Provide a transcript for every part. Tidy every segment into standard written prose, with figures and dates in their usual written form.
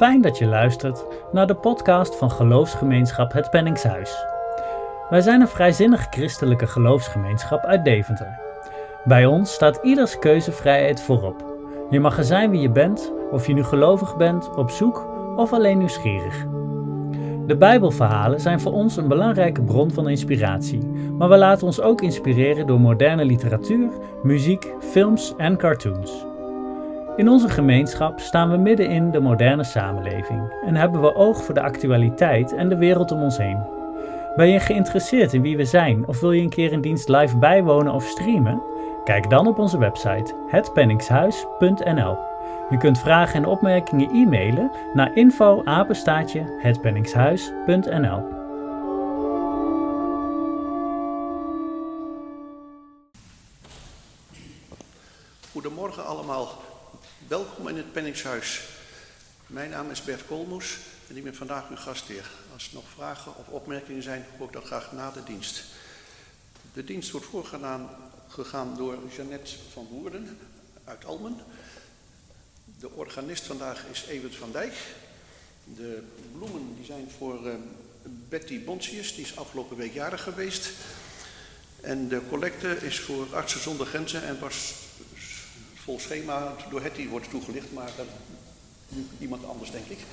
fijn dat je luistert naar de podcast van Geloofsgemeenschap Het Penningshuis. Wij zijn een vrijzinnig christelijke geloofsgemeenschap uit Deventer. Bij ons staat ieders keuzevrijheid voorop. Je mag er zijn wie je bent, of je nu gelovig bent, op zoek of alleen nieuwsgierig. De Bijbelverhalen zijn voor ons een belangrijke bron van inspiratie, maar we laten ons ook inspireren door moderne literatuur, muziek, films en cartoons. In onze gemeenschap staan we midden in de moderne samenleving en hebben we oog voor de actualiteit en de wereld om ons heen. Ben je geïnteresseerd in wie we zijn of wil je een keer een dienst live bijwonen of streamen? Kijk dan op onze website hetpenningshuis.nl. Je kunt vragen en opmerkingen e-mailen naar info@hetpenningshuis.nl. Goedemorgen allemaal, welkom in het Penningshuis. Mijn naam is Bert Koolmoes en ik ben vandaag uw gastheer. Als er nog vragen of opmerkingen zijn, hoor ik dat graag na de dienst. De dienst wordt voorgegaan door Jeannette van Woerden uit Almen. De organist vandaag is Evert van Dijk. De bloemen die zijn voor Betty Bonsius, die is afgelopen week jarig geweest. En de collecte is voor Artsen zonder Grenzen en was vol schema door Hetty wordt toegelicht, maar iemand anders denk ik.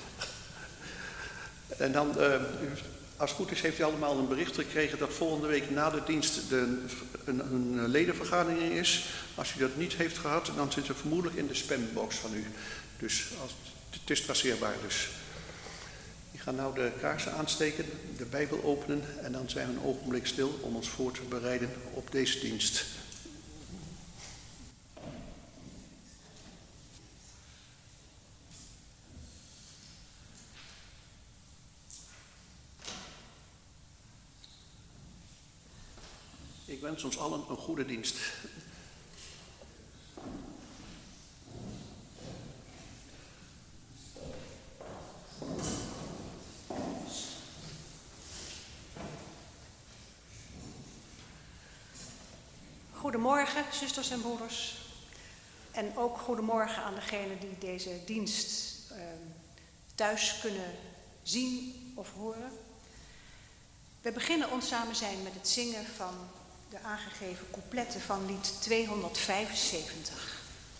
En dan, als het goed is, heeft u allemaal een bericht gekregen dat volgende week na de dienst een ledenvergadering is. Als u dat niet heeft gehad, dan zit het vermoedelijk in de spambox van u. Dus het is traceerbaar dus. Ik ga nou de kaarsen aansteken, de Bijbel openen en dan zijn we een ogenblik stil om ons voor te bereiden op deze dienst. Ik wens ons allen een goede dienst. Goedemorgen, zusters en broeders. En ook goedemorgen aan degenen die deze dienst thuis kunnen zien of horen. We beginnen ons samen zijn met het zingen van de aangegeven coupletten van lied 275.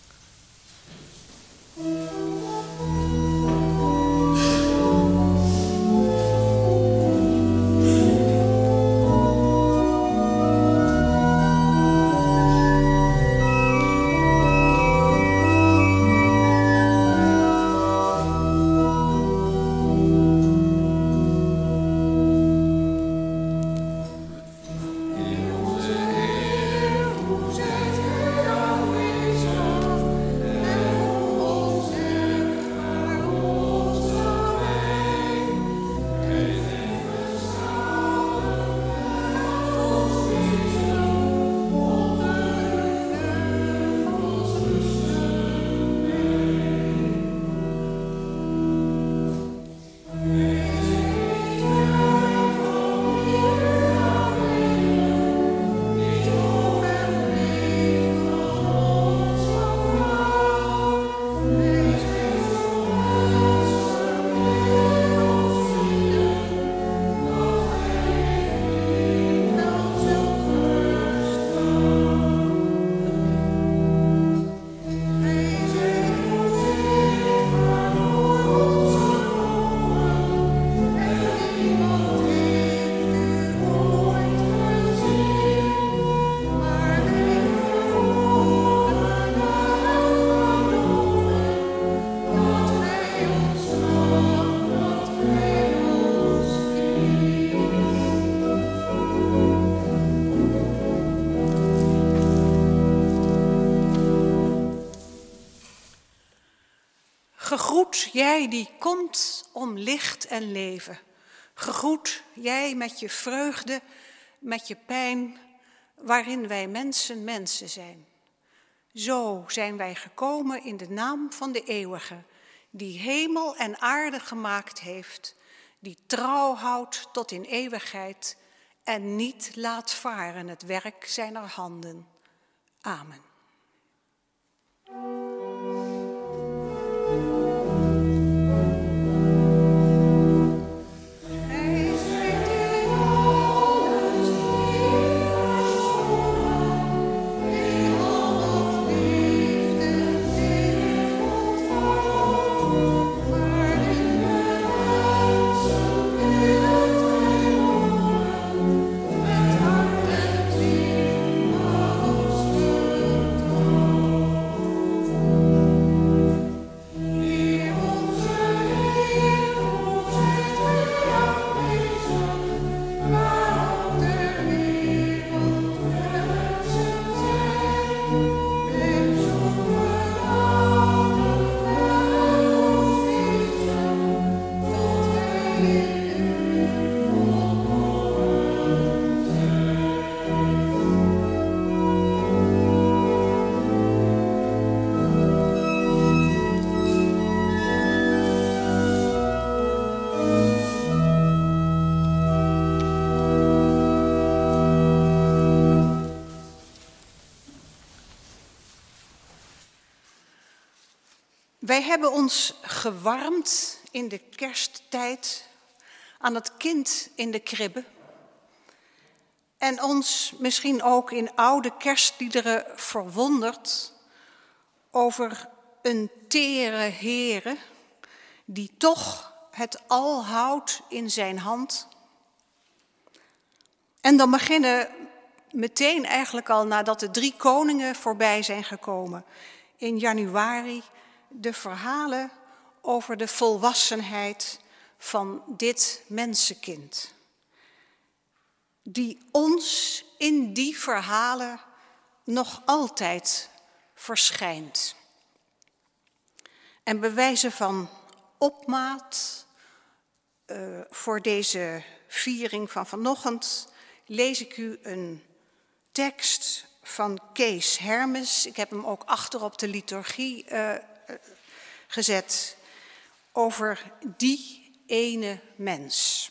Gegroet jij die komt om licht en leven. Gegroet jij met je vreugde, met je pijn, waarin wij mensen zijn. Zo zijn wij gekomen in de naam van de eeuwige, die hemel en aarde gemaakt heeft, die trouw houdt tot in eeuwigheid en niet laat varen het werk zijner handen. Amen. Wij hebben ons gewarmd in de kersttijd aan het kind in de kribbe. En ons misschien ook in oude kerstliederen verwonderd over een tere Heere die toch het al houdt in zijn hand. En dan beginnen meteen eigenlijk al nadat de 3 koningen voorbij zijn gekomen in januari de verhalen over de volwassenheid van dit mensenkind. Die ons in die verhalen nog altijd verschijnt. En bij wijze van opmaat voor deze viering van vanochtend lees ik u een tekst van Kees Hermes. Ik heb hem ook achter op de liturgie gezet over die ene mens.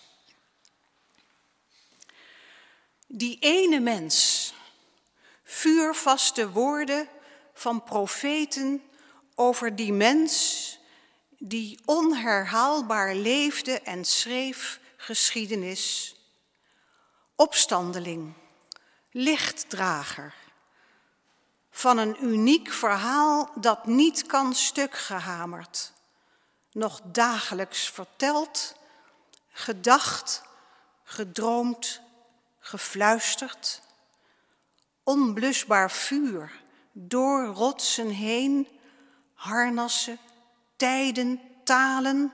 Die ene mens, vuurvaste woorden van profeten over die mens die onherhaalbaar leefde en schreef geschiedenis. Opstandeling, lichtdrager, van een uniek verhaal dat niet kan stuk gehamerd, nog dagelijks verteld, gedacht, gedroomd, gefluisterd, onblusbaar vuur door rotsen heen, harnassen, tijden, talen.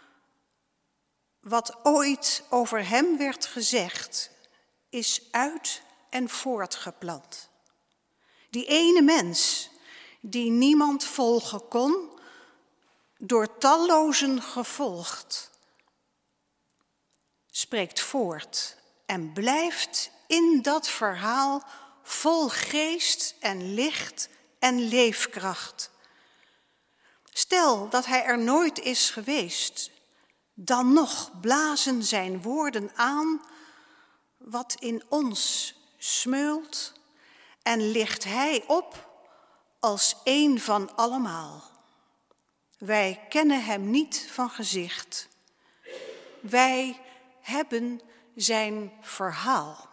Wat ooit over hem werd gezegd, is uit en voortgeplant. Die ene mens die niemand volgen kon, door tallozen gevolgd, spreekt voort en blijft in dat verhaal vol geest en licht en leefkracht. Stel dat hij er nooit is geweest, dan nog blazen zijn woorden aan wat in ons smeult en licht hij op als één van allemaal. Wij kennen hem niet van gezicht. Wij hebben zijn verhaal.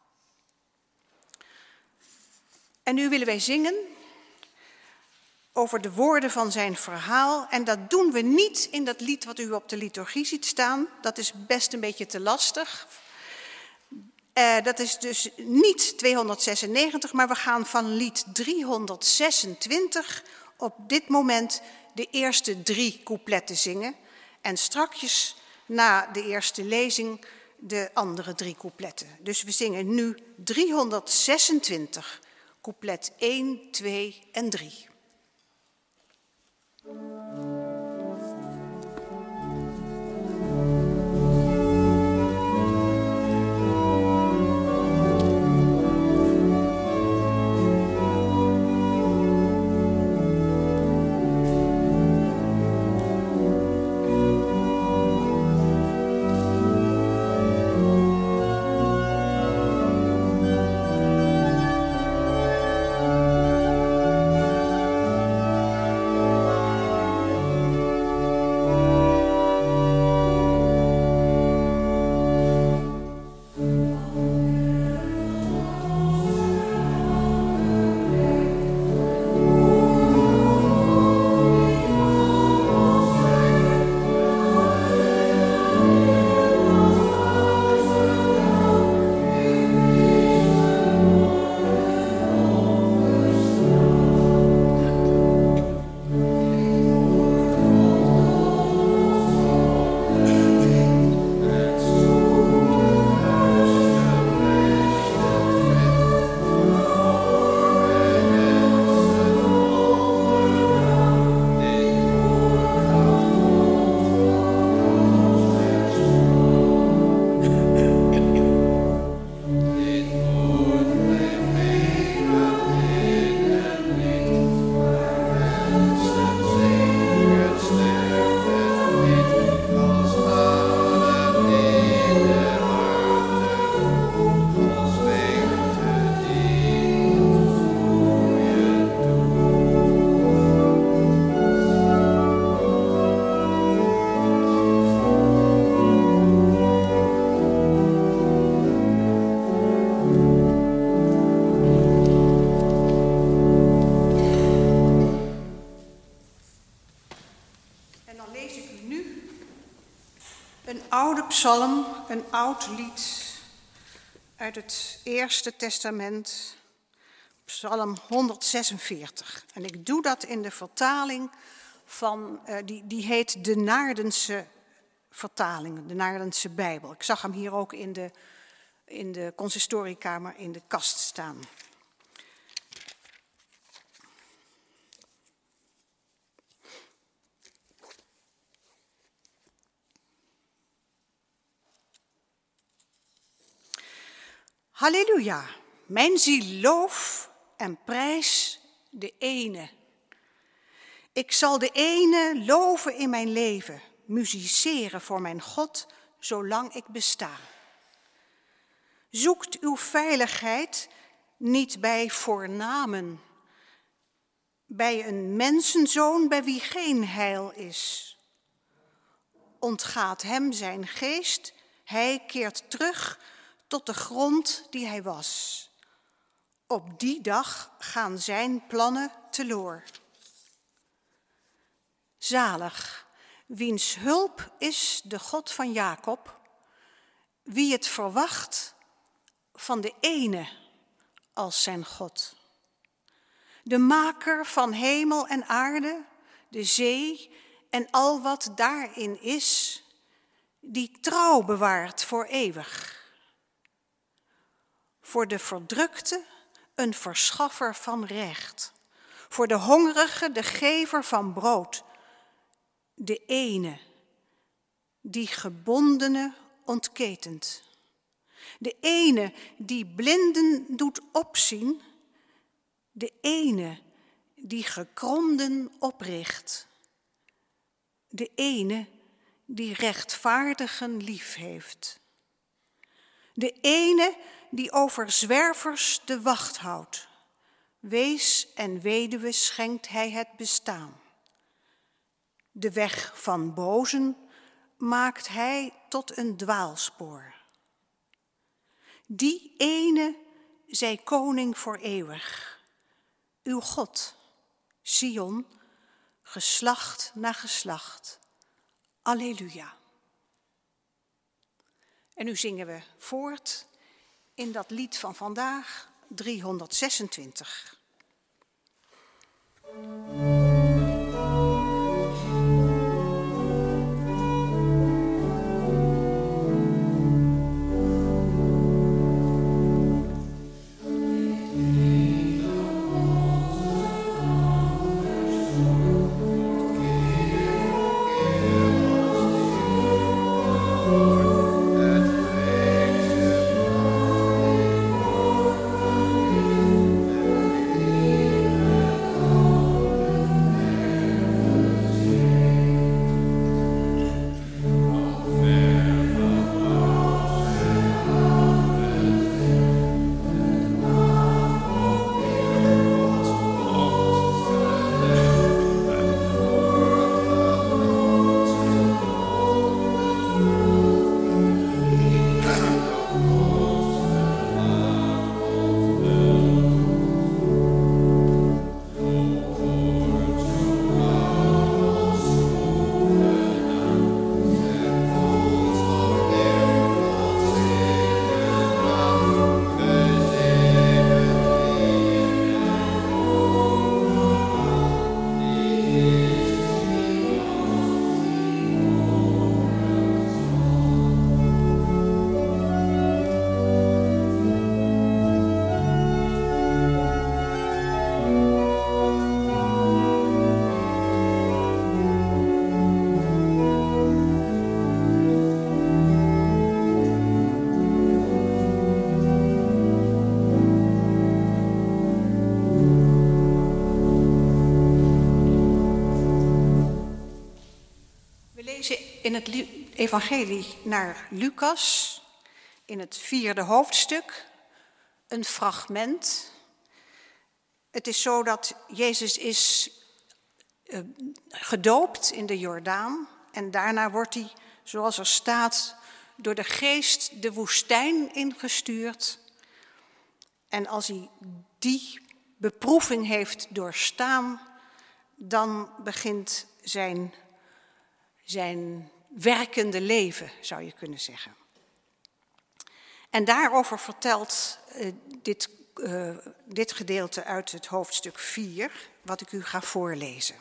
En nu willen wij zingen over de woorden van zijn verhaal. En dat doen we niet in dat lied wat u op de liturgie ziet staan. Dat is best een beetje te lastig. Dat is dus niet 296, maar we gaan van lied 326 op dit moment de eerste 3 coupletten zingen. En strakjes na de eerste lezing de andere 3 coupletten. Dus we zingen nu 326, couplet 1, 2 en 3. lees ik u nu een oude psalm, een oud lied uit het Eerste Testament, psalm 146. En ik doe dat in de vertaling van, die heet de Naardense vertaling, de Naardense Bijbel. Ik zag hem hier ook in de consistoriekamer in de kast staan. Halleluja, mijn ziel loof en prijs de ene. Ik zal de ene loven in mijn leven, musiceren voor mijn God, zolang ik besta. Zoekt uw veiligheid niet bij voornamen, bij een mensenzoon bij wie geen heil is. Ontgaat hem zijn geest, hij keert terug tot de grond die hij was. Op die dag gaan zijn plannen teloor. Zalig, wiens hulp is de God van Jacob, wie het verwacht van de ene als zijn God. De maker van hemel en aarde, de zee en al wat daarin is, die trouw bewaart voor eeuwig. Voor de verdrukte een verschaffer van recht. Voor de hongerige de gever van brood. De ene die gebondene ontketent. De ene die blinden doet opzien. De ene die gekromden opricht. De ene die rechtvaardigen lief heeft. De ene die over zwervers de wacht houdt. Wees en weduwe schenkt hij het bestaan. De weg van bozen maakt hij tot een dwaalspoor. Die ene zij koning voor eeuwig. Uw God, Sion, geslacht na geslacht. Alleluja. En nu zingen we voort in dat lied van vandaag, 326. In het evangelie naar Lucas, in het 4e hoofdstuk, een fragment. Het is zo dat Jezus is gedoopt in de Jordaan en daarna wordt hij, zoals er staat, door de geest de woestijn ingestuurd. En als hij die beproeving heeft doorstaan, dan begint zijn zijn werkende leven, zou je kunnen zeggen. En daarover vertelt dit gedeelte uit het hoofdstuk 4, wat ik u ga voorlezen.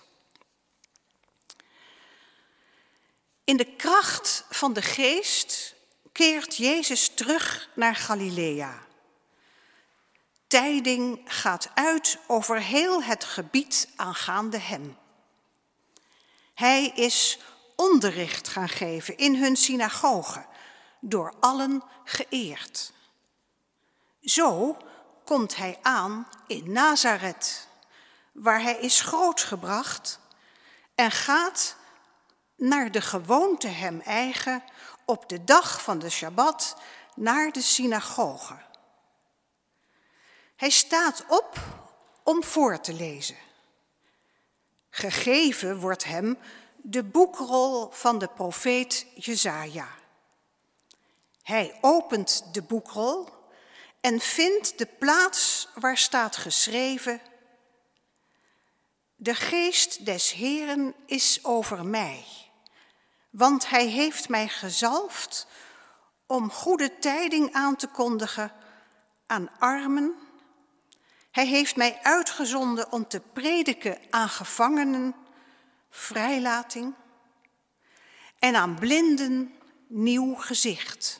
In de kracht van de Geest keert Jezus terug naar Galilea. Tijding gaat uit over heel het gebied aangaande hem. Hij is onderricht gaan geven in hun synagoge, door allen geëerd. Zo komt hij aan in Nazareth, waar hij is grootgebracht en gaat naar de gewoonte hem eigen op de dag van de Shabbat naar de synagoge. Hij staat op om voor te lezen. Gegeven wordt hem de boekrol van de profeet Jesaja. Hij opent de boekrol en vindt de plaats waar staat geschreven: De geest des Heeren is over mij, want hij heeft mij gezalfd om goede tijding aan te kondigen aan armen. Hij heeft mij uitgezonden om te prediken aan gevangenen vrijlating en aan blinden nieuw gezicht.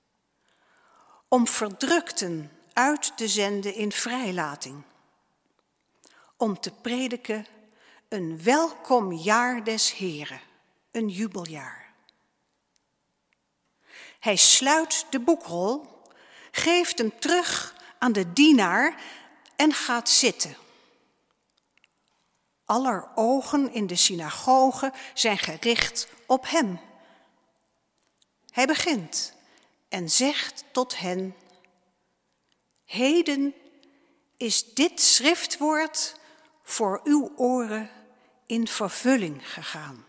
Om verdrukten uit te zenden in vrijlating. Om te prediken een welkom jaar des Heren, een jubeljaar. Hij sluit de boekrol, geeft hem terug aan de dienaar en gaat zitten. Aller ogen in de synagoge zijn gericht op hem. Hij begint en zegt tot hen: Heden is dit schriftwoord voor uw oren in vervulling gegaan.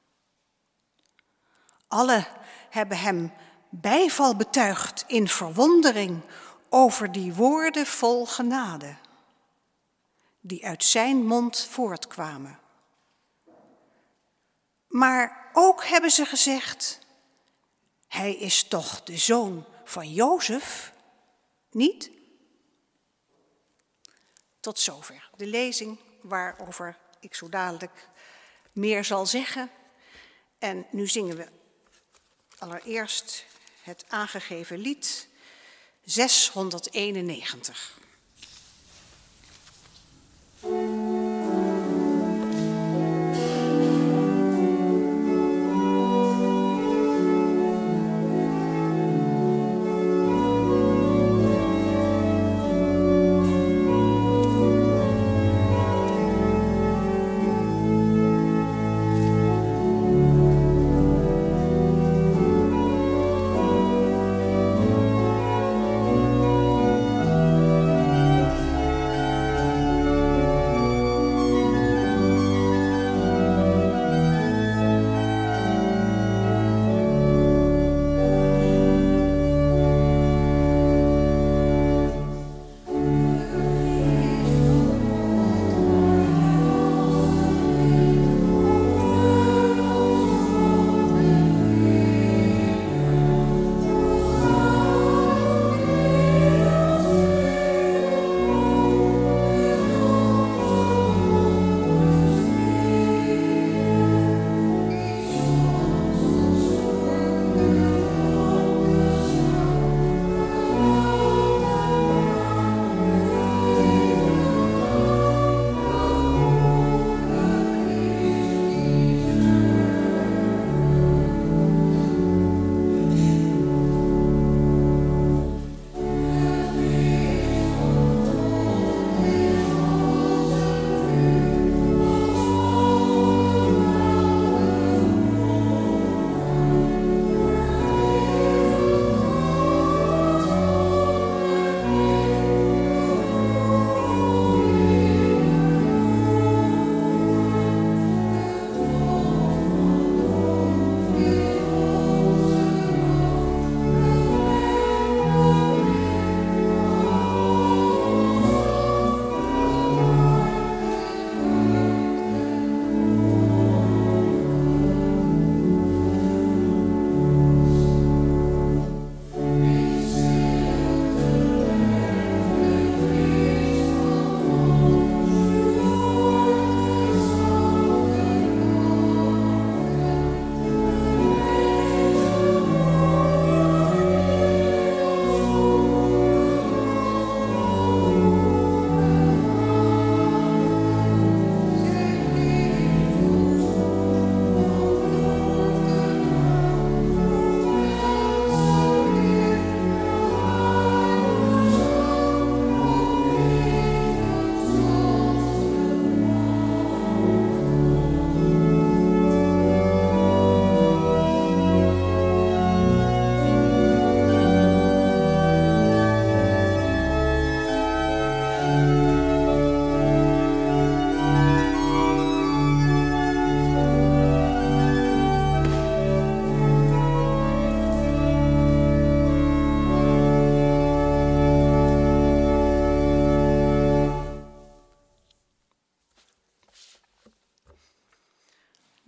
Alle hebben hem bijval betuigd in verwondering over die woorden vol genade, die uit zijn mond voortkwamen. Maar ook hebben ze gezegd: Hij is toch de zoon van Jozef, niet? Tot zover de lezing waarover ik zo dadelijk meer zal zeggen. En nu zingen we allereerst het aangegeven lied 691.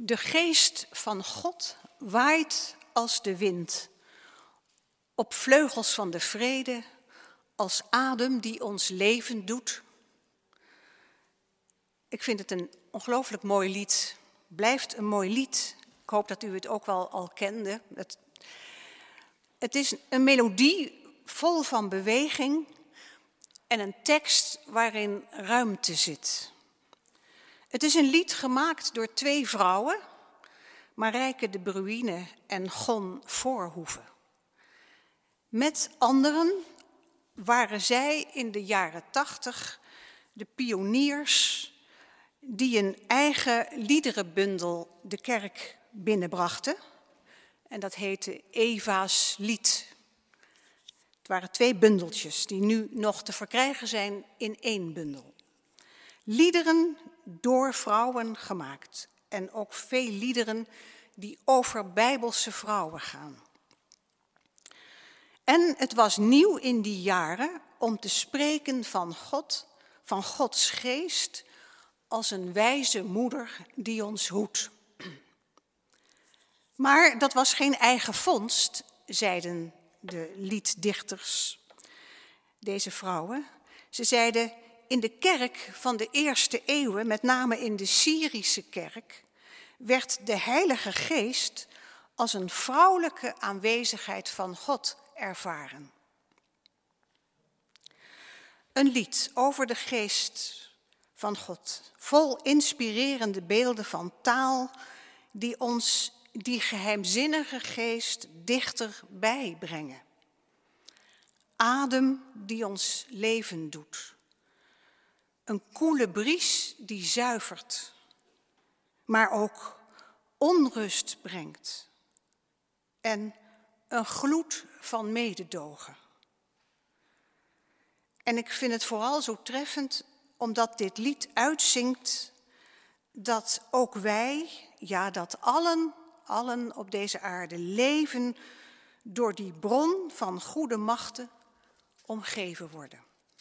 De geest van God waait als de wind, op vleugels van de vrede, als adem die ons leven doet. Ik vind het een ongelooflijk mooi lied. Blijft een mooi lied. Ik hoop dat u het ook wel al kende. Het is een melodie vol van beweging en een tekst waarin ruimte zit. Het is een lied gemaakt door 2 vrouwen, Marijke de Bruyne en Gon Voorhoeven. Met anderen waren zij in de jaren 80 de pioniers die een eigen liederenbundel de kerk binnenbrachten. En dat heette Eva's Lied. Het waren 2 bundeltjes die nu nog te verkrijgen zijn in 1 bundel. Liederen door vrouwen gemaakt. En ook veel liederen die over Bijbelse vrouwen gaan. En het was nieuw in die jaren om te spreken van God, van Gods geest, als een wijze moeder die ons hoedt. Maar dat was geen eigen vondst, zeiden de lieddichters, deze vrouwen. Ze zeiden, in de kerk van de eerste eeuwen, met name in de Syrische kerk, werd de Heilige Geest als een vrouwelijke aanwezigheid van God ervaren. Een lied over de geest van God, vol inspirerende beelden van taal die ons die geheimzinnige geest dichterbij brengen. Adem die ons leven doet. Een koele bries die zuivert, maar ook onrust brengt. En een gloed van mededogen. En ik vind het vooral zo treffend omdat dit lied uitzingt dat ook wij, ja dat allen op deze aarde leven door die bron van goede machten omgeven worden.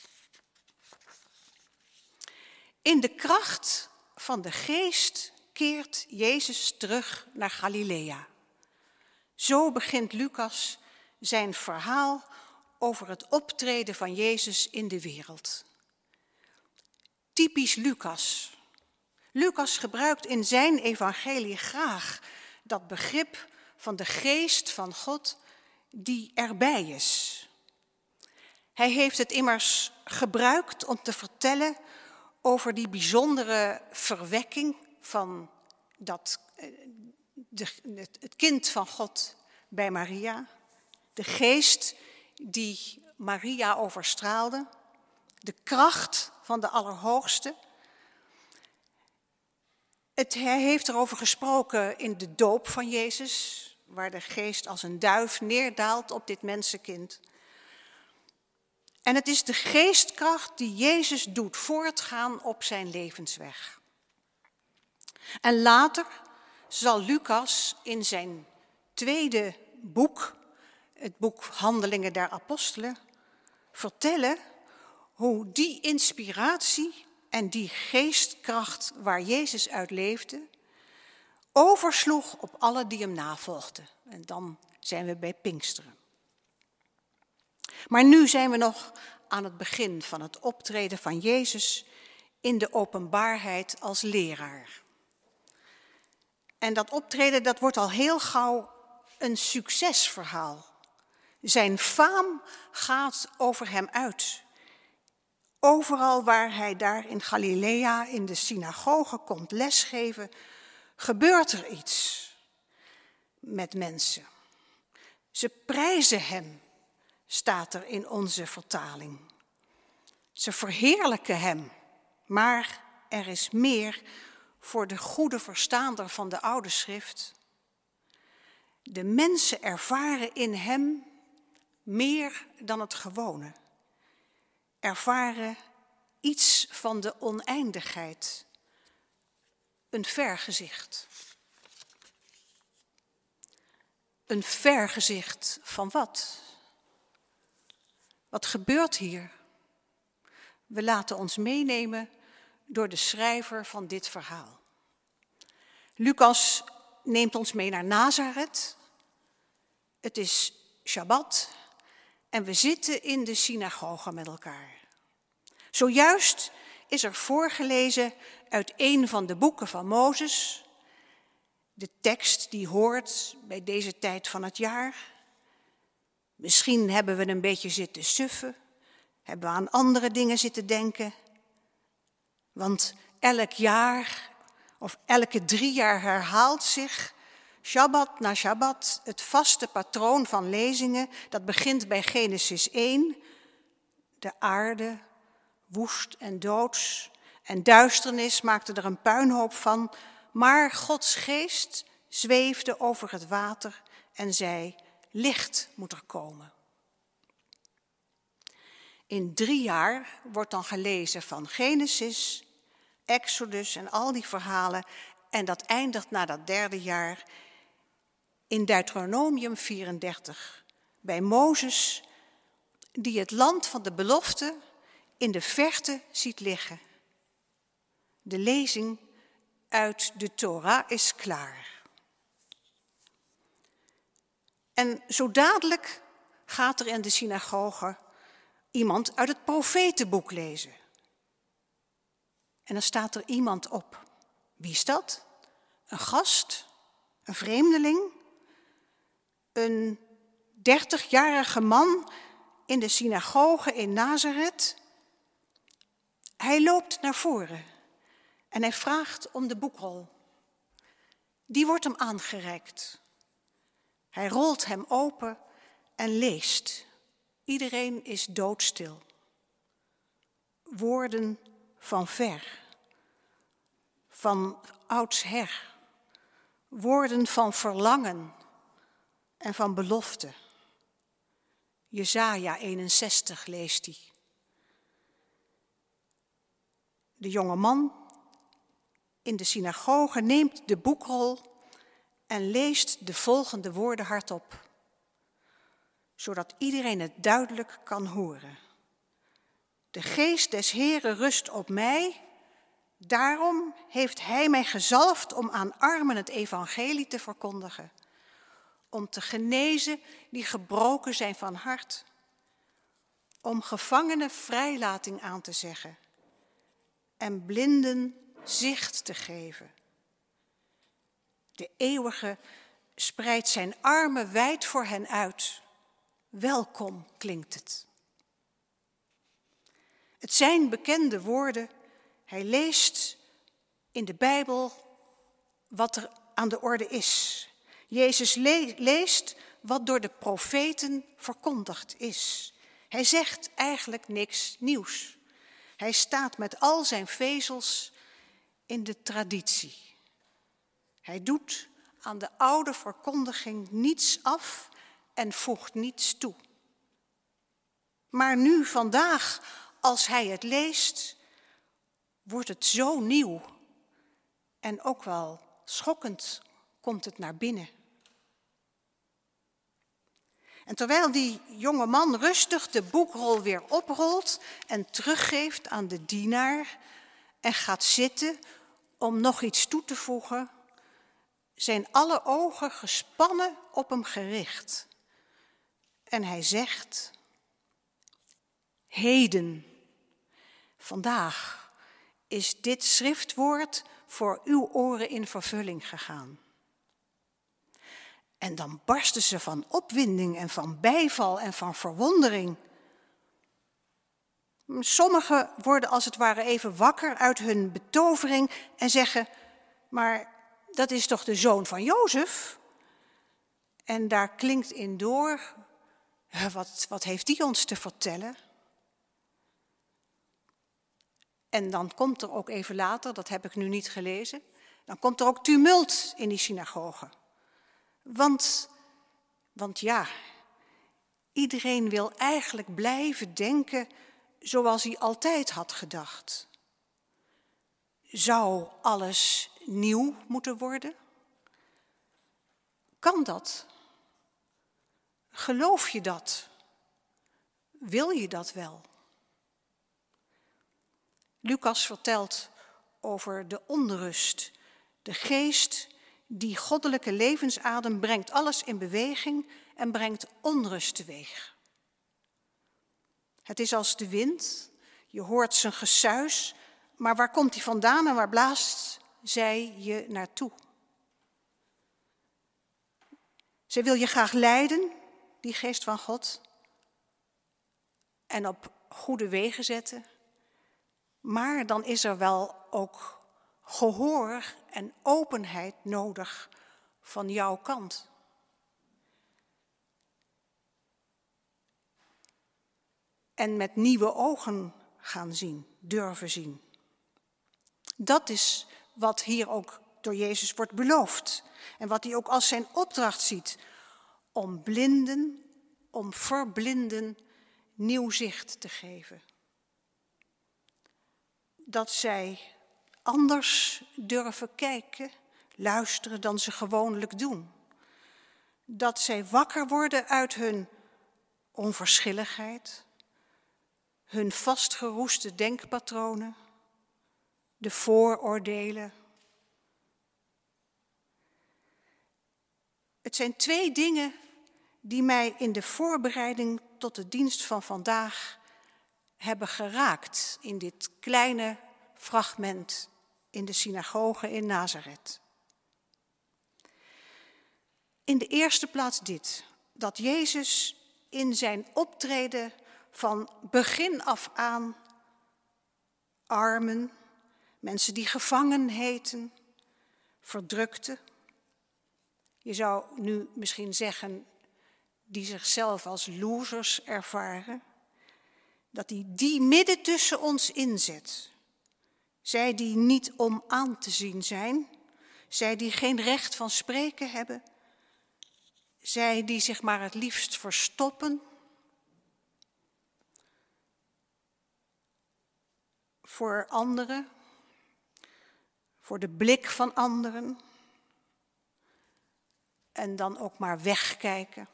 In de kracht van de geest keert Jezus terug naar Galilea. Zo begint Lucas zijn verhaal over het optreden van Jezus in de wereld. Typisch Lucas. Lucas gebruikt in zijn evangelie graag dat begrip van de geest van God die erbij is. Hij heeft het immers gebruikt om te vertellen over die bijzondere verwekking van het kind van God bij Maria. De geest die Maria overstraalde. De kracht van de Allerhoogste. Hij heeft erover gesproken in de doop van Jezus, waar de geest als een duif neerdaalt op dit mensenkind. En het is de geestkracht die Jezus doet voortgaan op zijn levensweg. En later zal Lucas in zijn tweede boek, het boek Handelingen der Apostelen, vertellen hoe die inspiratie en die geestkracht waar Jezus uit leefde, oversloeg op alle die hem navolgden. En dan zijn we bij Pinksteren. Maar nu zijn we nog aan het begin van het optreden van Jezus in de openbaarheid als leraar. En dat optreden, dat wordt al heel gauw een succesverhaal. Zijn faam gaat over hem uit. Overal waar hij daar in Galilea in de synagoge komt lesgeven, gebeurt er iets met mensen. Ze prijzen hem, staat er in onze vertaling. Ze verheerlijken hem, maar er is meer voor de goede verstaander van de oude schrift. De mensen ervaren in hem meer dan het gewone. Ervaren iets van de oneindigheid. Een vergezicht. Een vergezicht van wat? Wat gebeurt hier? We laten ons meenemen door de schrijver van dit verhaal. Lucas neemt ons mee naar Nazareth. Het is Shabbat en we zitten in de synagoge met elkaar. Zojuist is er voorgelezen uit een van de boeken van Mozes. De tekst die hoort bij deze tijd van het jaar. Misschien hebben we een beetje zitten suffen, hebben we aan andere dingen zitten denken. Want elk jaar of elke 3 jaar herhaalt zich, Shabbat na Shabbat, het vaste patroon van lezingen. Dat begint bij Genesis 1, de aarde, woest en doods. En duisternis maakte er een puinhoop van, maar Gods geest zweefde over het water en zei, licht moet er komen. In 3 jaar wordt dan gelezen van Genesis, Exodus en al die verhalen. En dat eindigt na dat 3e jaar in Deuteronomium 34. Bij Mozes, die het land van de belofte in de verte ziet liggen. De lezing uit de Torah is klaar. En zo dadelijk gaat er in de synagoge iemand uit het profetenboek lezen. En dan staat er iemand op. Wie is dat? Een gast? Een vreemdeling? Een 30-jarige man in de synagoge in Nazareth? Hij loopt naar voren en hij vraagt om de boekrol. Die wordt hem aangereikt. Hij rolt hem open en leest. Iedereen is doodstil. Woorden van ver, van oudsher. Woorden van verlangen en van belofte. Jesaja 61 leest hij. De jonge man in de synagoge neemt de boekrol en leest de volgende woorden hardop, zodat iedereen het duidelijk kan horen. De geest des Heren rust op mij, daarom heeft hij mij gezalfd om aan armen het evangelie te verkondigen, om te genezen die gebroken zijn van hart, om gevangenen vrijlating aan te zeggen en blinden zicht te geven. De eeuwige spreidt zijn armen wijd voor hen uit. Welkom klinkt het. Het zijn bekende woorden. Hij leest in de Bijbel wat er aan de orde is. Jezus leest wat door de profeten verkondigd is. Hij zegt eigenlijk niks nieuws. Hij staat met al zijn vezels in de traditie. Hij doet aan de oude verkondiging niets af en voegt niets toe. Maar nu, vandaag, als hij het leest, wordt het zo nieuw. En ook wel schokkend komt het naar binnen. En terwijl die jonge man rustig de boekrol weer oprolt en teruggeeft aan de dienaar en gaat zitten om nog iets toe te voegen, zijn alle ogen gespannen op hem gericht. En hij zegt, heden, vandaag is dit schriftwoord voor uw oren in vervulling gegaan. En dan barsten ze van opwinding en van bijval en van verwondering. Sommigen worden als het ware even wakker uit hun betovering en zeggen, maar dat is toch de zoon van Jozef? En daar klinkt in door, wat heeft die ons te vertellen? En dan komt er ook even later, dat heb ik nu niet gelezen, dan komt er ook tumult in die synagoge. Want ja, iedereen wil eigenlijk blijven denken zoals hij altijd had gedacht. Zou alles nieuw moeten worden? Kan dat? Geloof je dat? Wil je dat wel? Lucas vertelt over de onrust De geest, die goddelijke levensadem, brengt alles in beweging en brengt onrust teweeg. Het is als de wind, je hoort zijn gesuis, maar waar komt hij vandaan en waar blaast zij je naartoe? Zij wil je graag leiden, die geest van God, en op goede wegen zetten. Maar dan is er wel ook gehoor en openheid nodig van jouw kant. En met nieuwe ogen gaan zien, durven zien. Dat is wat hier ook door Jezus wordt beloofd. En wat hij ook als zijn opdracht ziet. Om blinden, om verblinden nieuw zicht te geven. Dat zij anders durven kijken, luisteren dan ze gewoonlijk doen. Dat zij wakker worden uit hun onverschilligheid, hun vastgeroeste denkpatronen, de vooroordelen. Het zijn 2 dingen die mij in de voorbereiding tot de dienst van vandaag hebben geraakt in dit kleine fragment in de synagoge in Nazareth. In de eerste plaats dit, dat Jezus in zijn optreden van begin af aan armen, mensen die gevangen heten, verdrukten. Je zou nu misschien zeggen, die zichzelf als losers ervaren, dat hij die midden tussen ons inzet. Zij die niet om aan te zien zijn, zij die geen recht van spreken hebben, zij die zich maar het liefst verstoppen. Voor anderen, voor de blik van anderen en dan ook maar wegkijken.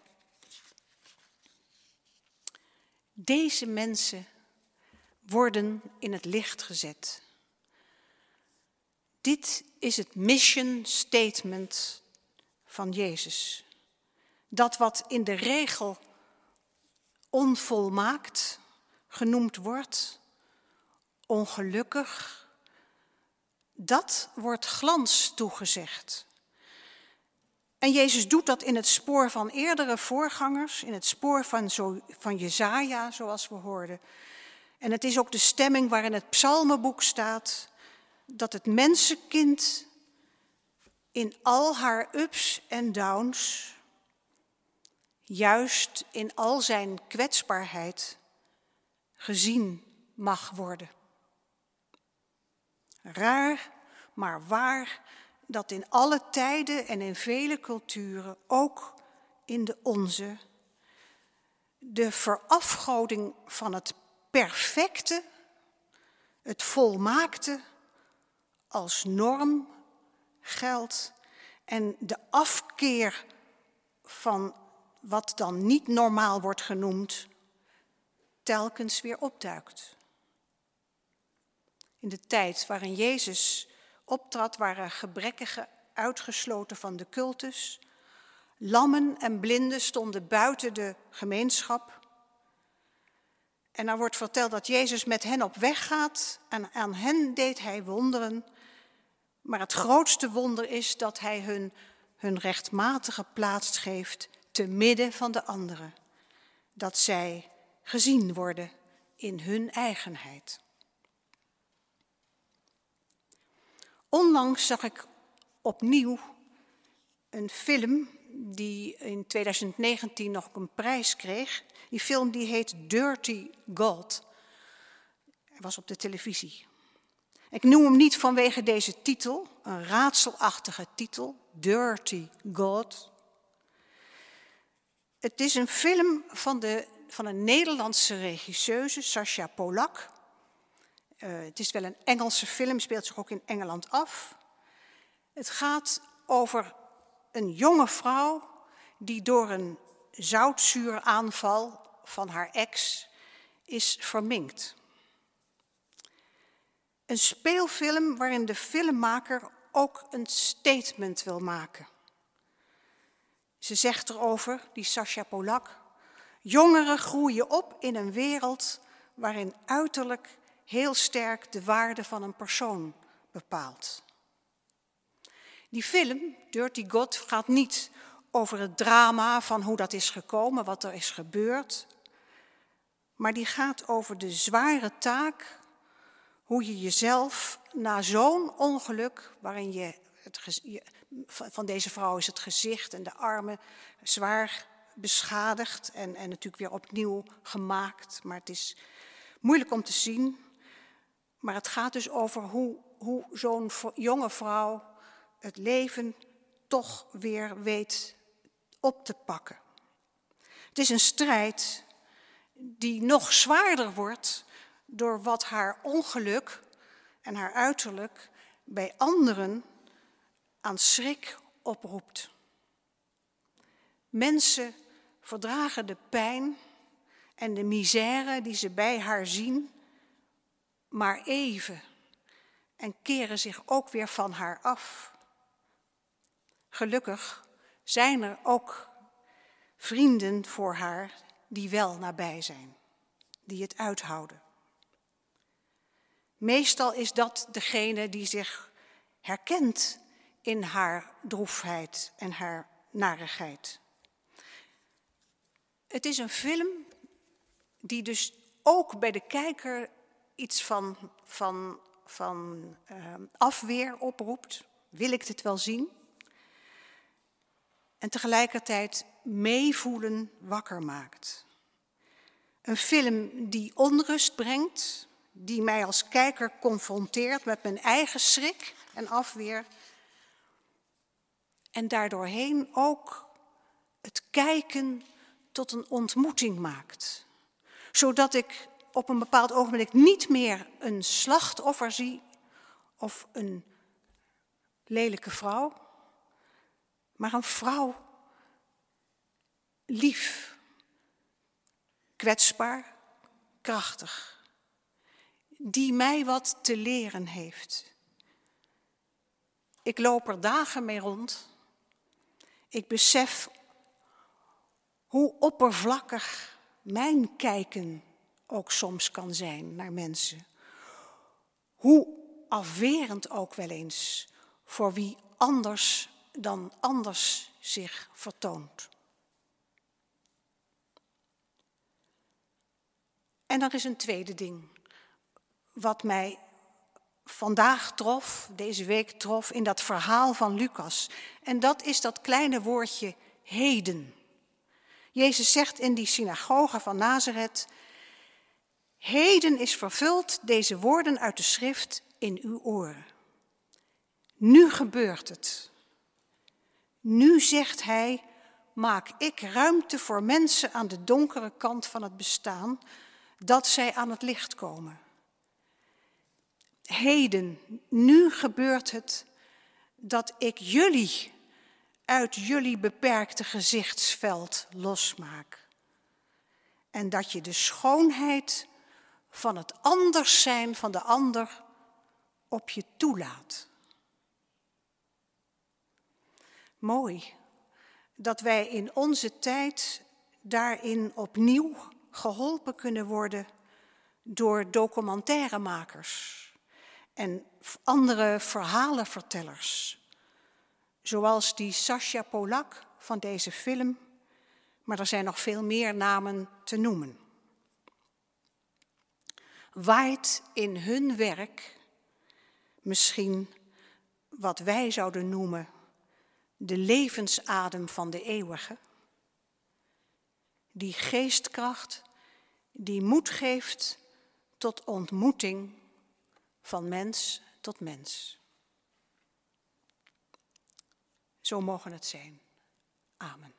Deze mensen worden in het licht gezet. Dit is het mission statement van Jezus. Dat wat in de regel onvolmaakt genoemd wordt, ongelukkig, dat wordt glans toegezegd. En Jezus doet dat in het spoor van eerdere voorgangers, in het spoor van Jesaja, zoals we hoorden. En het is ook de stemming waarin het psalmenboek staat, dat het mensenkind in al haar ups en downs, juist in al zijn kwetsbaarheid, gezien mag worden. Raar, maar waar, dat in alle tijden en in vele culturen, ook in de onze, de verafgoding van het perfecte, het volmaakte, als norm geldt en de afkeer van wat dan niet normaal wordt genoemd, telkens weer opduikt. In de tijd waarin Jezus optrad waren gebrekkigen uitgesloten van de cultus. Lammen en blinden stonden buiten de gemeenschap. En er wordt verteld dat Jezus met hen op weg gaat en aan hen deed hij wonderen. Maar het grootste wonder is dat hij hun rechtmatige plaats geeft te midden van de anderen. Dat zij gezien worden in hun eigenheid. Onlangs zag ik opnieuw een film die in 2019 nog een prijs kreeg. Die film die heet Dirty God. Hij was op de televisie. Ik noem hem niet vanwege deze titel, een raadselachtige titel, Dirty God. Het is een film van een Nederlandse regisseuse, Sascha Polak. Het is wel een Engelse film, speelt zich ook in Engeland af. Het gaat over een jonge vrouw die door een zoutzuuraanval van haar ex is verminkt. Een speelfilm waarin de filmmaker ook een statement wil maken. Ze zegt erover, die Sascha Polak, jongeren groeien op in een wereld waarin uiterlijk heel sterk de waarde van een persoon bepaalt. Die film, Dirty God, gaat niet over het drama van hoe dat is gekomen, wat er is gebeurd. Maar die gaat over de zware taak, hoe je jezelf na zo'n ongeluk, waarin van deze vrouw is het gezicht en de armen zwaar beschadigd en natuurlijk weer opnieuw gemaakt. Maar het is moeilijk om te zien. Maar het gaat dus over hoe zo'n jonge vrouw het leven toch weer weet op te pakken. Het is een strijd die nog zwaarder wordt door wat haar ongeluk en haar uiterlijk bij anderen aan schrik oproept. Mensen verdragen de pijn en de misère die ze bij haar zien, maar even en keren zich ook weer van haar af. Gelukkig zijn er ook vrienden voor haar die wel nabij zijn, die het uithouden. Meestal is dat degene die zich herkent in haar droefheid en haar narigheid. Het is een film die dus ook bij de kijker iets van afweer oproept. Wil ik dit wel zien? En tegelijkertijd meevoelen wakker maakt. Een film die onrust brengt, die mij als kijker confronteert met mijn eigen schrik en afweer. En daardoorheen ook het kijken tot een ontmoeting maakt. Zodat ik op een bepaald ogenblik niet meer een slachtoffer zie of een lelijke vrouw, maar een vrouw, lief, kwetsbaar, krachtig, die mij wat te leren heeft. Ik loop er dagen mee rond. Ik besef hoe oppervlakkig mijn kijken ook soms kan zijn naar mensen. Hoe afwerend ook wel eens voor wie anders dan anders zich vertoont. En er is een tweede ding wat mij vandaag trof, deze week trof in dat verhaal van Lucas. En dat is dat kleine woordje heden. Jezus zegt in die synagoge van Nazareth: heden is vervuld deze woorden uit de schrift in uw oren. Nu gebeurt het. Nu zegt hij, maak ik ruimte voor mensen aan de donkere kant van het bestaan, dat zij aan het licht komen. Heden, nu gebeurt het dat ik jullie uit jullie beperkte gezichtsveld losmaak. En dat je de schoonheid van het anders zijn van de ander op je toelaat. Mooi dat wij in onze tijd daarin opnieuw geholpen kunnen worden door documentairemakers en andere verhalenvertellers. Zoals die Sascha Polak van deze film, maar er zijn nog veel meer namen te noemen. Waait in hun werk misschien wat wij zouden noemen de levensadem van de eeuwige? Die geestkracht die moed geeft tot ontmoeting van mens tot mens. Zo mogen het zijn. Amen.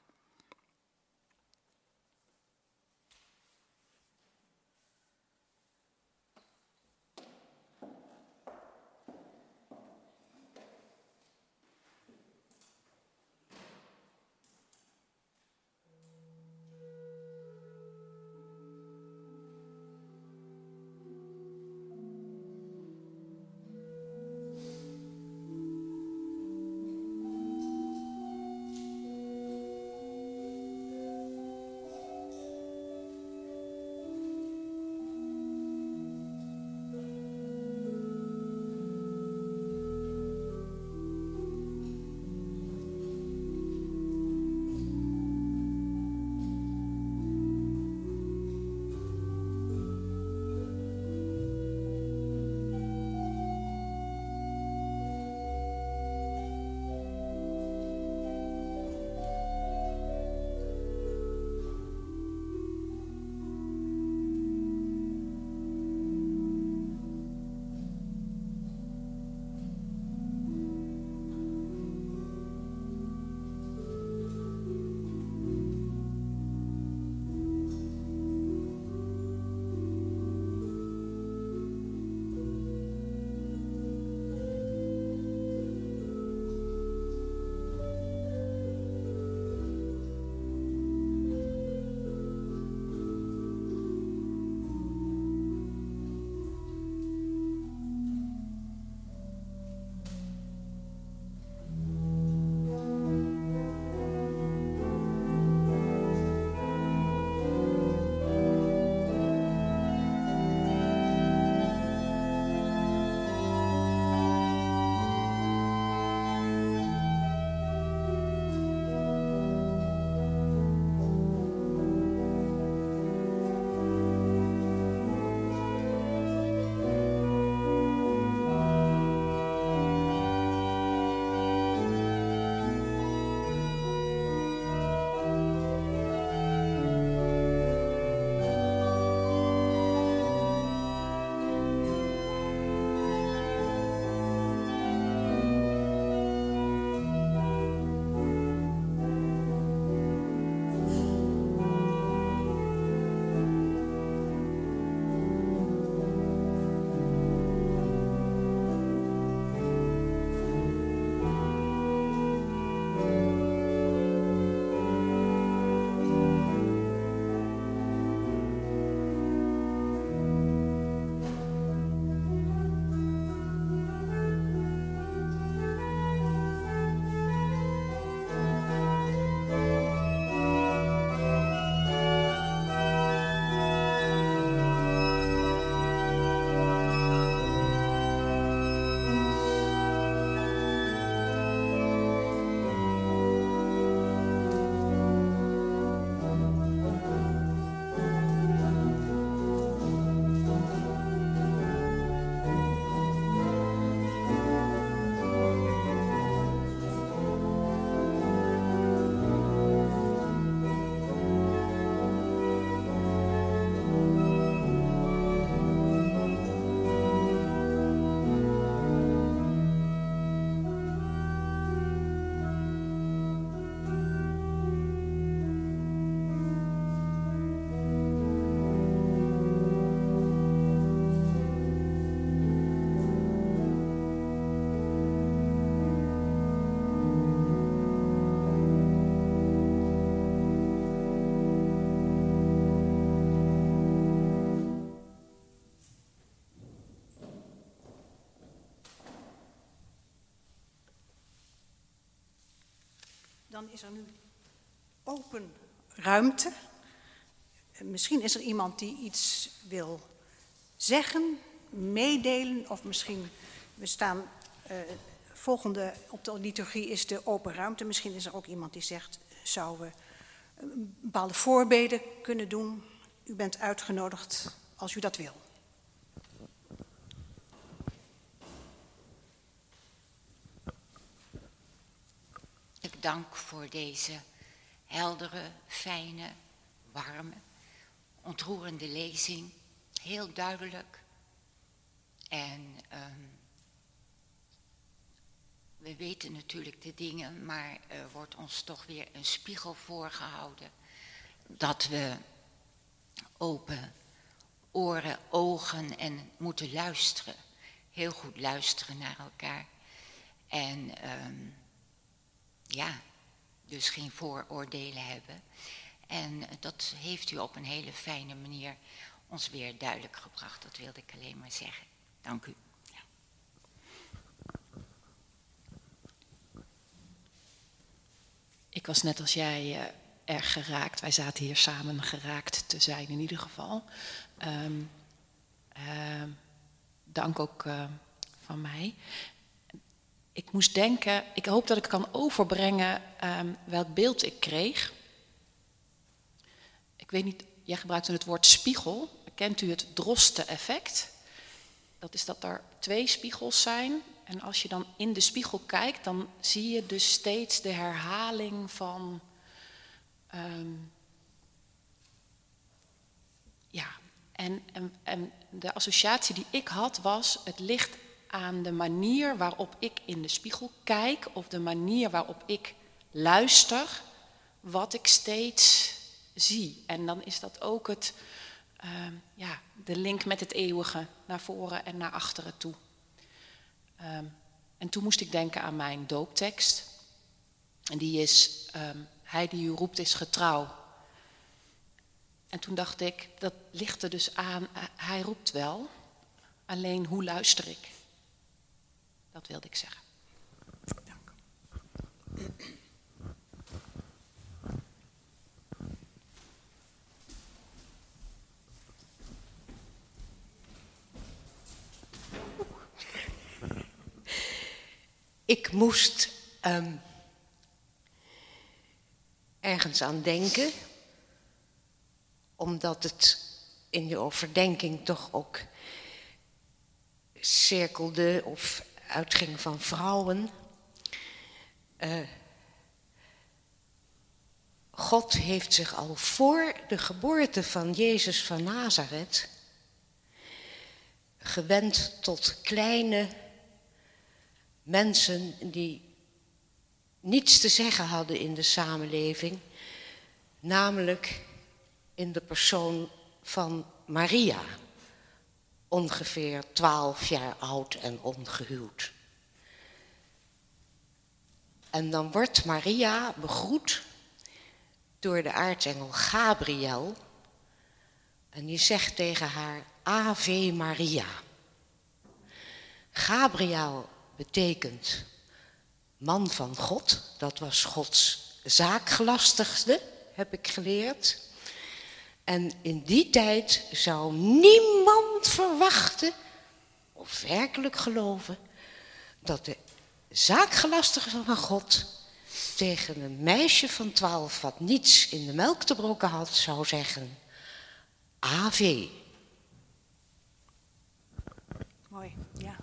Dan is er nu open ruimte. Misschien is er iemand die iets wil zeggen, meedelen, of misschien, we staan, volgende op de liturgie is de open ruimte. Misschien is er ook iemand die zegt, zouden we bepaalde voorbeden kunnen doen. U bent uitgenodigd als u dat wil. Ik dank voor deze heldere, fijne, warme, ontroerende lezing. Heel duidelijk. En we weten natuurlijk de dingen, maar er wordt ons toch weer een spiegel voorgehouden. Dat we open oren, ogen en moeten luisteren. Heel goed luisteren naar elkaar. En dus geen vooroordelen hebben. En dat heeft u op een hele fijne manier ons weer duidelijk gebracht. Dat wilde ik alleen maar zeggen. Dank u. Ja. Ik was net als jij erg geraakt. Wij zaten hier samen geraakt te zijn in ieder geval. Dank ook van mij. Ik moest denken, ik hoop dat ik kan overbrengen welk beeld ik kreeg. Ik weet niet, jij gebruikte het woord spiegel. Kent u het Droste-effect? Dat is dat er 2 spiegels zijn. En als je dan in de spiegel kijkt, dan zie je dus steeds de herhaling van... En de associatie die ik had was, het ligt aan de manier waarop ik in de spiegel kijk, of de manier waarop ik luister, wat ik steeds zie. En dan is dat ook de link met het eeuwige, naar voren en naar achteren toe. En toen moest ik denken aan mijn dooptekst. En die is, hij die u roept is getrouw. En toen dacht ik, dat ligt er dus aan, hij roept wel, alleen hoe luister ik? Dat wilde ik zeggen. Dank. Ik moest ergens aan denken, omdat het in de overdenking toch ook cirkelde of uitging van vrouwen. God heeft zich al voor de geboorte van Jezus van Nazareth gewend tot kleine mensen die niets te zeggen hadden in de samenleving, namelijk in de persoon van Maria, ongeveer 12 jaar oud en ongehuwd. En dan wordt Maria begroet door de aartsengel Gabriel en die zegt tegen haar, Ave Maria. Gabriel betekent man van God, dat was Gods zaakgelastigde, heb ik geleerd. En in die tijd zou niemand verwachten, of werkelijk geloven, dat de zaakgelastigde van God tegen een meisje van 12 wat niets in de melk te brokken had, zou zeggen, Ave. Mooi, ja.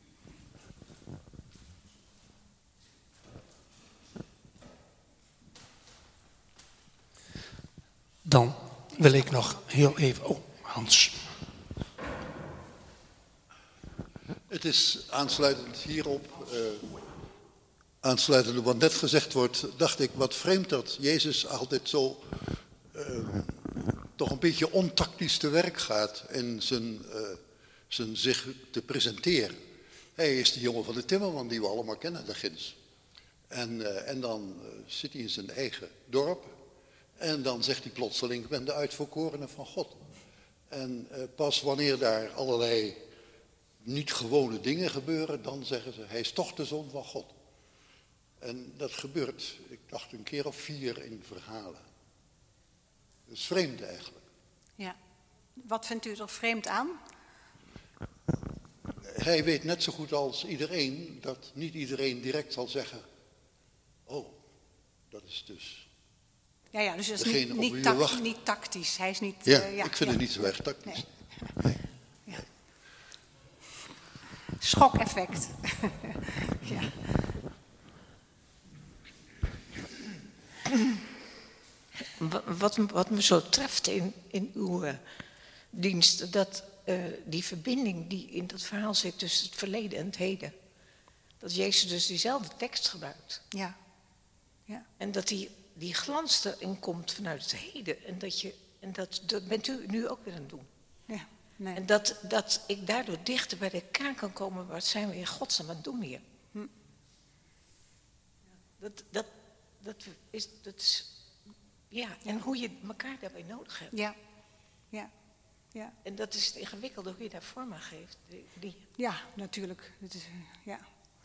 Dan wil ik nog heel even... Oh, Hans. Het is aansluitend hierop, aansluitend op wat net gezegd wordt, dacht ik, wat vreemd dat Jezus altijd zo toch een beetje ontactisch te werk gaat in zijn zich te presenteren. Hij is de jongen van de timmerman die we allemaal kennen, de Gins. En dan zit hij in zijn eigen dorp. En dan zegt hij plotseling, ik ben de uitverkorene van God. En pas wanneer daar allerlei niet gewone dingen gebeuren, dan zeggen ze, hij is toch de zoon van God. En dat gebeurt, ik dacht een keer of 4 in verhalen. Dat is vreemd eigenlijk. Ja. Wat vindt u er vreemd aan? Hij weet net zo goed als iedereen dat niet iedereen direct zal zeggen... Oh, dat is dus... Ja, dus dat is degene op wie niet, we wachten. niet tactisch. Hij is niet... Ja, ik vind het niet zo erg tactisch. Nee. Ja. Schokeffect. Ja. Wat me zo treft in uw dienst, dat die verbinding die in dat verhaal zit tussen het verleden en het heden. Dat Jezus dus diezelfde tekst gebruikt. Ja. Ja. En dat die glans erin komt vanuit het heden. En dat bent u nu ook weer aan het doen. Ja. Nee. En dat ik daardoor dichter bij de kern kan komen, wat zijn we in godsnaam aan het doen hier? Dat is ja, en hoe je elkaar daarbij nodig hebt. Ja. Ja. Ja. En dat is het ingewikkelde, hoe je daar vorm aan geeft. Ja, natuurlijk. Het is, ja.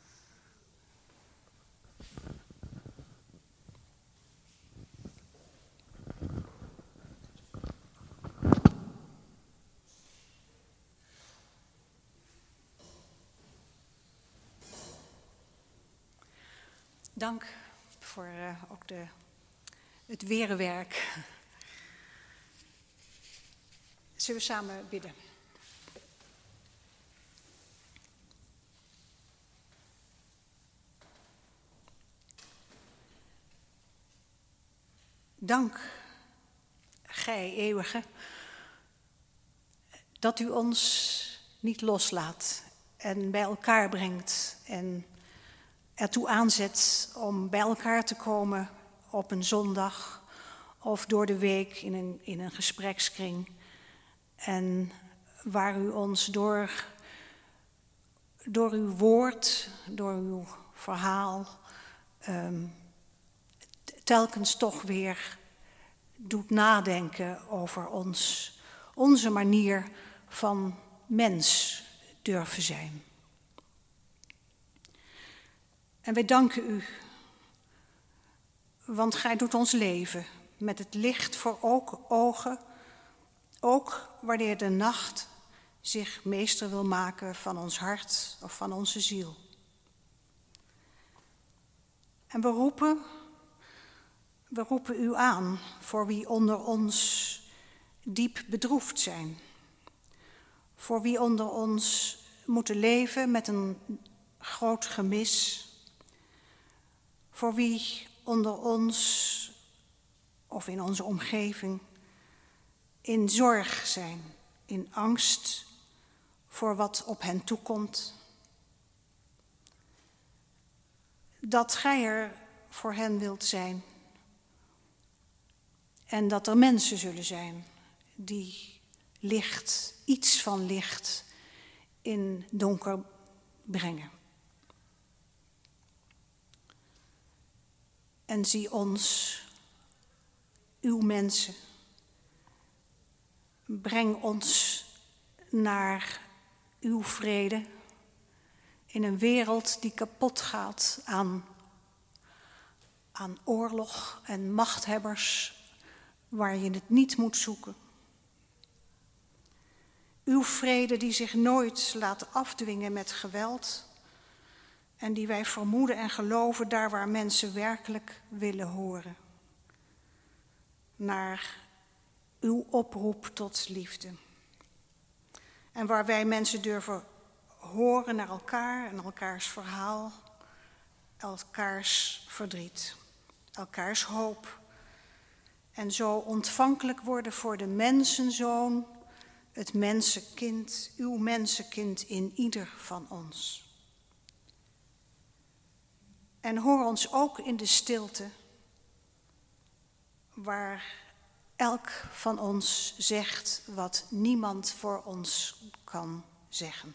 Dank voor ook het weerwerk. Zullen we samen bidden? Dank, gij eeuwige, dat u ons niet loslaat en bij elkaar brengt en ertoe aanzet om bij elkaar te komen op een zondag of door de week in een gesprekskring. En waar u ons door uw woord, door uw verhaal, telkens toch weer doet nadenken over onze manier van mens durven zijn. En wij danken u, want gij doet ons leven met het licht voor ogen, ook wanneer de nacht zich meester wil maken van ons hart of van onze ziel. En we roepen u aan voor wie onder ons diep bedroefd zijn. Voor wie onder ons moeten leven met een groot gemis. Voor wie onder ons of in onze omgeving in zorg zijn, in angst voor wat op hen toekomt. Dat gij er voor hen wilt zijn. En dat er mensen zullen zijn die licht, iets van licht in donker brengen. En zie ons, uw mensen, breng ons naar uw vrede in een wereld die kapot gaat aan oorlog en machthebbers waar je het niet moet zoeken. Uw vrede die zich nooit laat afdwingen met geweld en die wij vermoeden en geloven daar waar mensen werkelijk willen horen. Naar uw oproep tot liefde. En waar wij mensen durven horen naar elkaar en elkaars verhaal, elkaars verdriet, elkaars hoop. En zo ontvankelijk worden voor de mensenzoon, het mensenkind, uw mensenkind in ieder van ons. En hoor ons ook in de stilte, waar elk van ons zegt wat niemand voor ons kan zeggen.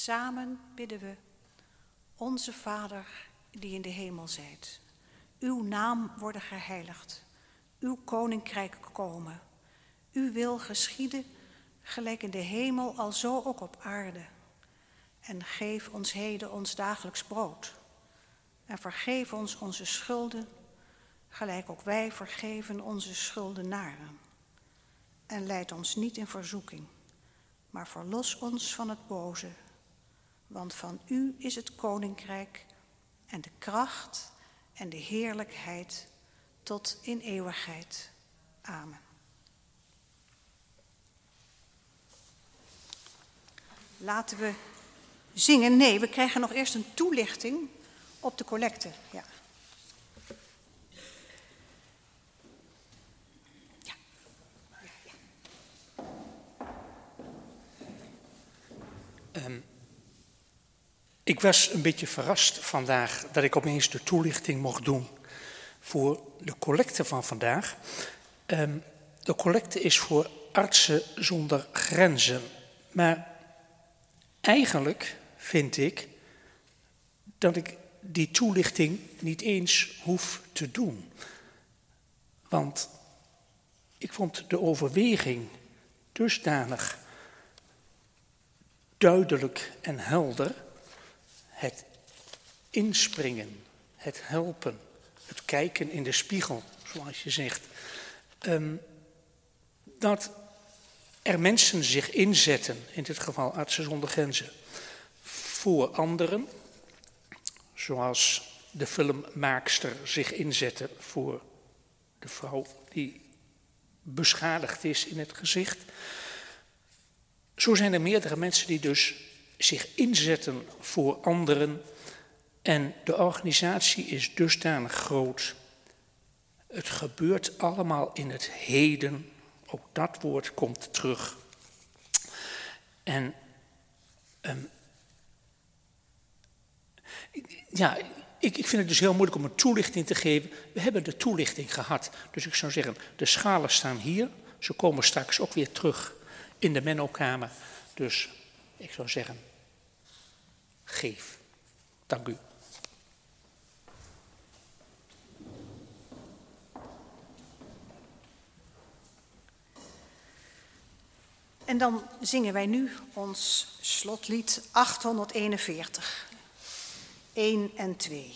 Samen bidden we, onze Vader die in de hemel zijt. Uw naam worden geheiligd, uw koninkrijk komen. Uw wil geschieden, gelijk in de hemel, alzo ook op aarde. En geef ons heden ons dagelijks brood. En vergeef ons onze schulden, gelijk ook wij vergeven onze schuldenaren. En leid ons niet in verzoeking, maar verlos ons van het boze. Want van u is het koninkrijk en de kracht en de heerlijkheid tot in eeuwigheid. Amen. Laten we zingen. Nee, we krijgen nog eerst een toelichting op de collecte. Ja. Ik was een beetje verrast vandaag dat ik opeens de toelichting mocht doen voor de collecte van vandaag. De collecte is voor Artsen zonder Grenzen. Maar eigenlijk vind ik dat ik die toelichting niet eens hoef te doen. Want ik vond de overweging dusdanig duidelijk en helder. Het inspringen, het helpen, het kijken in de spiegel, zoals je zegt. Dat er mensen zich inzetten, in dit geval Artsen zonder Grenzen, voor anderen. Zoals de filmmaakster zich inzette voor de vrouw die beschadigd is in het gezicht. Zo zijn er meerdere mensen die dus zich inzetten voor anderen. En de organisatie is dusdanig groot. Het gebeurt allemaal in het heden. Ook dat woord komt terug. En ik vind het dus heel moeilijk om een toelichting te geven. We hebben de toelichting gehad. Dus ik zou zeggen, de schalen staan hier. Ze komen straks ook weer terug in de Menno-kamer. Dus ik zou zeggen, geef. Dank u. En dan zingen wij nu ons slotlied 841. 1 en 2.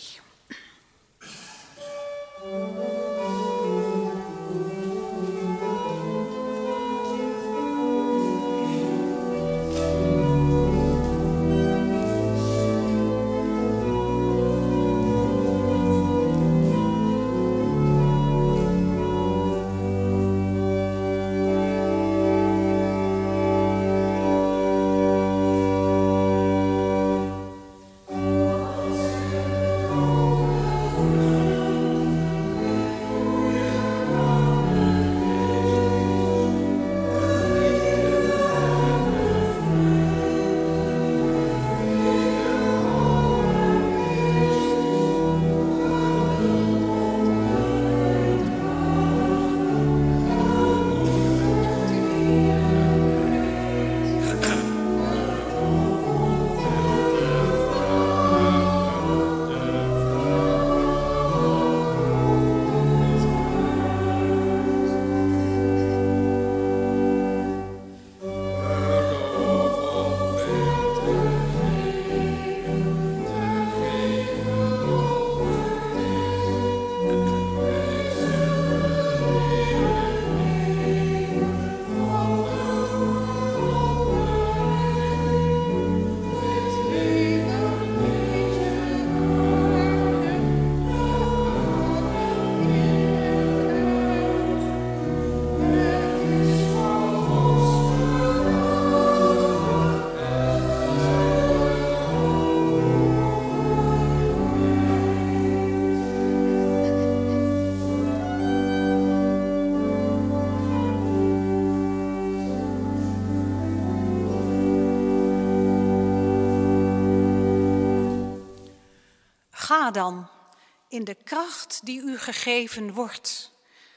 Ga dan in de kracht die u gegeven wordt.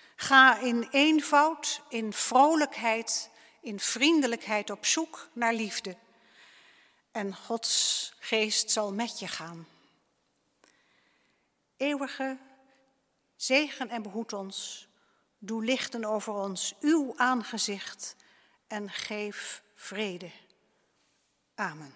Ga in eenvoud, in vrolijkheid, in vriendelijkheid op zoek naar liefde. en Gods geest zal met je gaan. Eeuwige, zegen en behoed ons, doe lichten over ons uw aangezicht en geef vrede. Amen.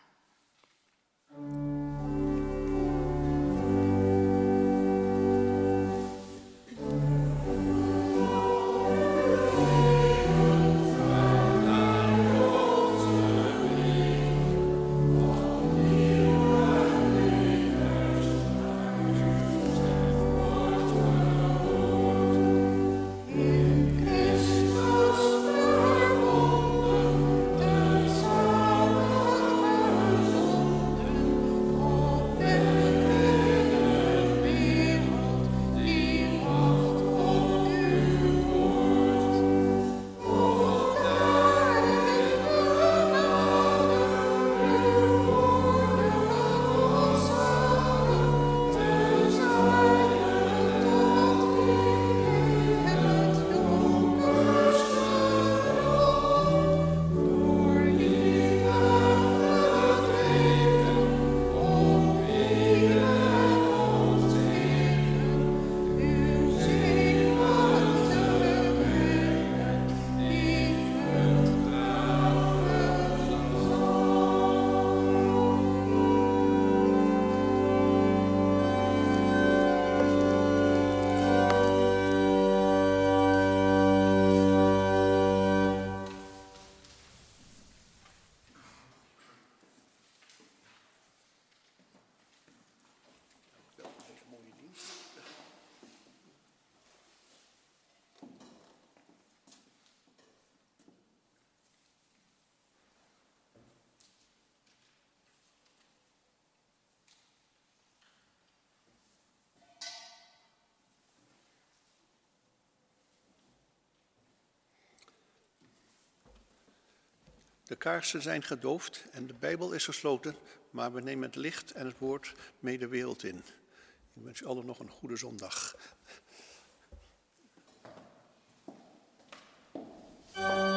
De kaarsen zijn gedoofd en de Bijbel is gesloten, maar we nemen het licht en het woord mee de wereld in. Ik wens u allen nog een goede zondag.